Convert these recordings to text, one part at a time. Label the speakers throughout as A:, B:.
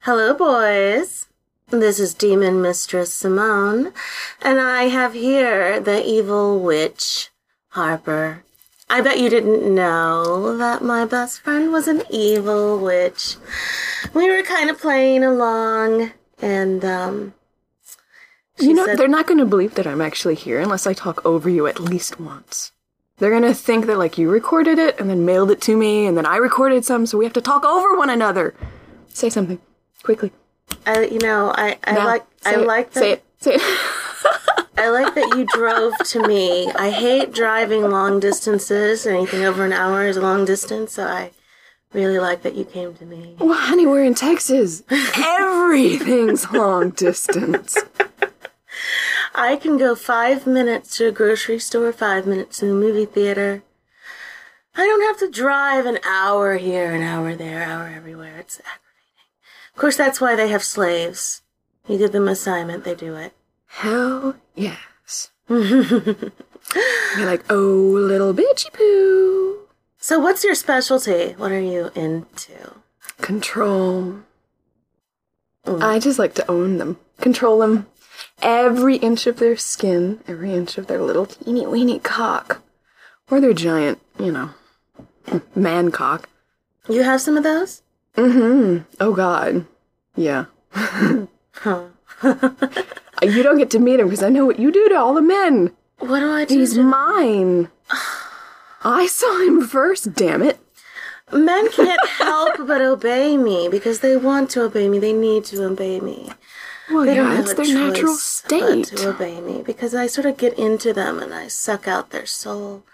A: Hello, boys. This is Demon Mistress Simone, and I have here the evil witch, Harper. I bet you didn't know that my best friend was an evil witch. We were kind of playing along, and,
B: they're not going to believe that I'm actually here unless I talk over you at least once. They're going to think that, you recorded it and then mailed it to me, and then I recorded some, so we have to talk over one another. Say something. Quickly.
A: I like that.
B: Say it.
A: I like that you drove to me. I hate driving long distances. Anything over an hour is a long distance, so I really like that you came to me.
B: Well, honey, we're in Texas. Everything's long distance.
A: I can go 5 minutes to a grocery store, 5 minutes to the movie theater. I don't have to drive an hour here, an hour there, hour everywhere. It's aggravating. Of course, that's why they have slaves. You give them assignment, they do it.
B: Hell yes. You're like, oh, little bitchy poo.
A: So what's your specialty? What are you into?
B: Control. I just like to own them. Control them. Every inch of their skin, every inch of their little teeny weeny cock. Or their giant, man cock.
A: You have some of those?
B: Mm-hmm. Oh, God. Yeah.
A: Huh.
B: You don't get to meet him because I know what you do to all the men.
A: What do I do?
B: He's mine. I saw him first, damn it.
A: Men can't help but obey me because they want to obey me. They need to obey me.
B: Well,
A: they
B: yeah, it's their natural state.
A: But to obey me because I sort of get into them and I suck out their soul.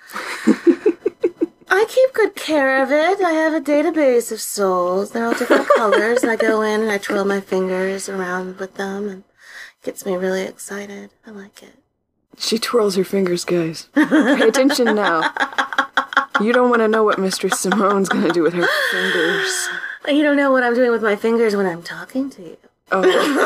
A: I keep good care of it. I have a database of souls. They're all different colors. And I go in and I twirl my fingers around with them and it gets me really excited. I like it.
B: She twirls her fingers, guys. Pay attention now. You don't want to know what Mistress Simone's going to do with her fingers.
A: You don't know what I'm doing with my fingers when I'm talking to you.
B: Oh.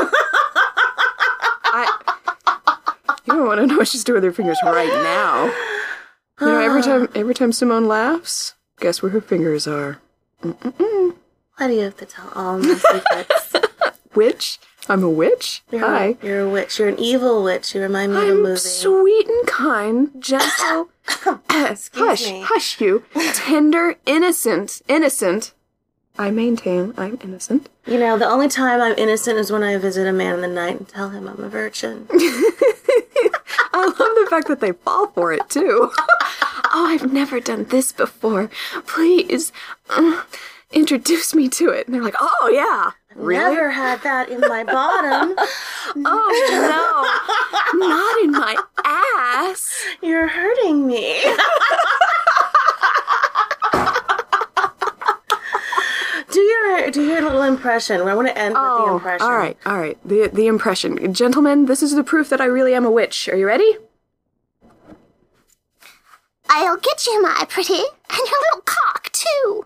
B: You don't want to know what she's doing with her fingers right now. Every time Simone laughs, guess where her fingers are.
A: Why do you have to tell all my secrets?
B: Witch? I'm a witch? Hi.
A: You're a witch. You're an evil witch. You remind me of a movie.
B: I'm sweet and kind, gentle.
A: Excuse me.
B: Hush you. Tender, innocent. I maintain I'm innocent.
A: The only time I'm innocent is when I visit a man in the night and tell him I'm a virgin.
B: I love the fact that they fall for it, too. Oh, I've never done this before. Please, introduce me to it. And they're like, oh, yeah. Really?
A: Never had that in my bottom.
B: Oh, no. Not in my ass.
A: You're hurting me. Do your little impression. I want to end with the impression.
B: All right. The impression. Gentlemen, this is the proof that I really am a witch. Are you ready?
C: I'll get you, my pretty, and your little cock, too.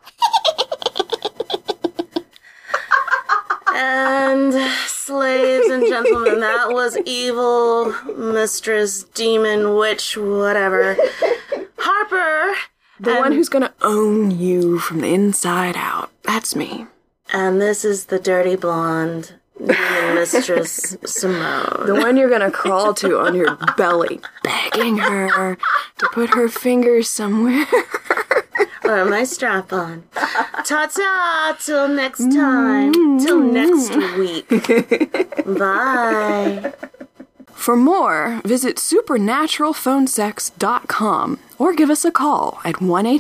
A: And, slaves and gentlemen, that was evil mistress, demon, witch, whatever. Harper.
B: The one who's gonna own you from the inside out. That's me.
A: And this is the dirty blonde, demon mistress, Simone.
B: The one you're gonna crawl to on your belly, begging her to put her fingers somewhere.
A: Or my strap on. Ta-ta, till next time. Till next week. Bye.
B: For more, visit supernaturalphonesex.com or give us a call at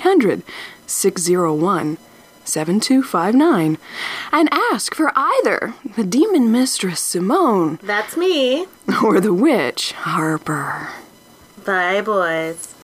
B: 1-800-601-7259 and ask for either the demon mistress Simone.
A: That's me.
B: Or the witch Harper.
A: Bye, boys.